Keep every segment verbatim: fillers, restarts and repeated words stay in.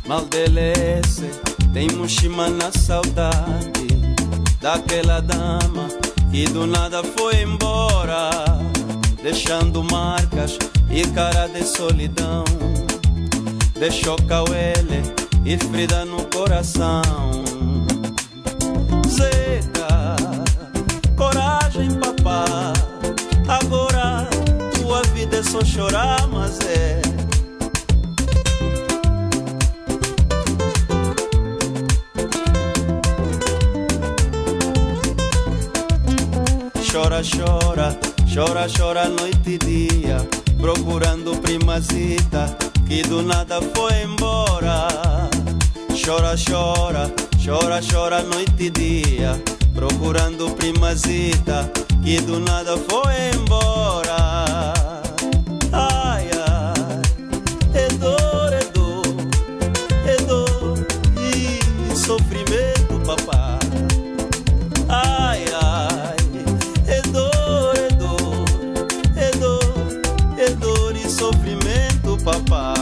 Maldelece, tem mushima na saudade daquela dama que do nada foi embora, deixando marcas e cara de solidão. Deixou Cauele e Frida no coração. Zeca, coragem papá, agora tua vida é só chorar, mas é chora, chora, chora, chora noite e dia, procurando primazita que do nada foi embora. Chora, chora, chora, chora noite e dia, procurando primazita que do nada foi embora. Ai, ai, é dor, é dor, é dor e sofrimento, papá. Ai, ai, é dor, é dor, é dor, é dor e sofrimento, papá.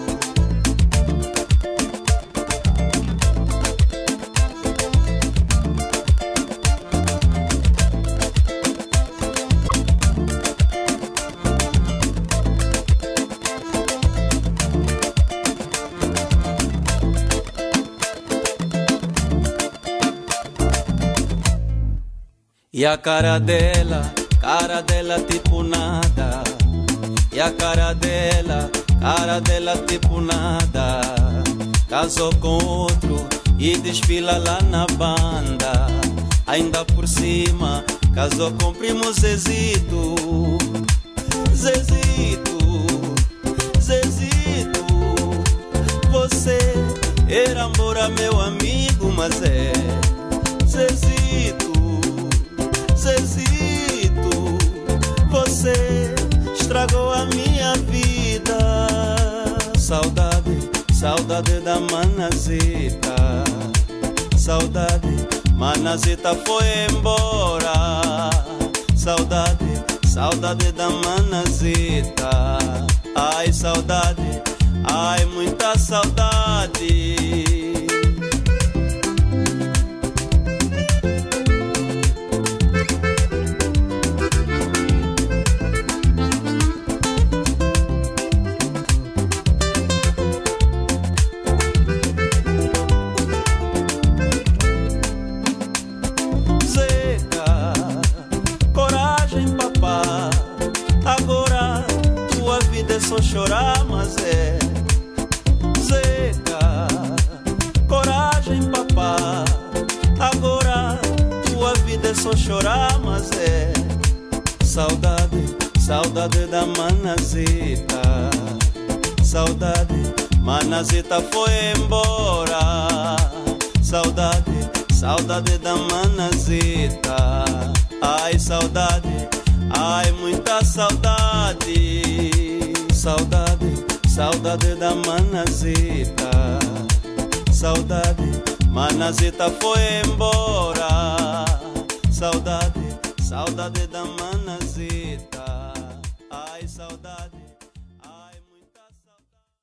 E a cara dela, cara dela tipo nada. E a cara dela, cara dela tipo nada. Casou com outro e desfila lá na banda. Ainda por cima, casou com primo Zezito. Zezito, Zezito, você era embora meu amigo, mas é Zezito, Zezito, você estragou a minha vida. Saudade, saudade da Manazita. Saudade, Manazita foi embora. Saudade, saudade da Manazita. Ai, saudade, ai, muita saudade. Agora tua vida é só chorar, mas é Zeca, coragem papá. Agora tua vida é só chorar, mas é saudade, saudade da Manazita. Saudade, Manazita foi embora. Saudade, saudade da Manazita. Ai, saudade, ai, muita saudade. Saudade, saudade da Manazita. Saudade, Manazita foi embora. Saudade, saudade da Manazita. Ai, saudade.